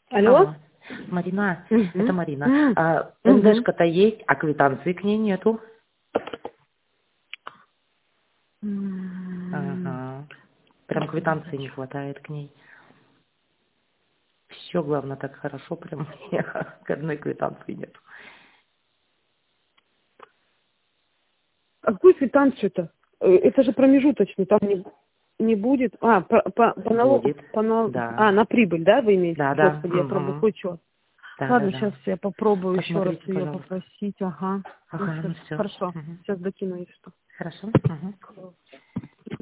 Алло? Марина, Мгм. это Марина. Мгм. НДшка-то есть, а квитанции к ней нету. Ага. Прям Так, квитанции не минуточку. хватает к ней. Все, главное, так хорошо, прям к одной квитанции нету. А какую квитанцию-то? Это же промежуточный, там не будет. По налогу, Будет. Да. на прибыль, да, вы имеете? Да, да. Господи, я Угу. пробую. Да, да, Ладно, да. сейчас я попробую еще раз Посмотрите, ее пожалуйста. попросить. Ага. Ну, Ага, сейчас, ну все. хорошо. Сейчас докину, если что. Хорошо. Угу.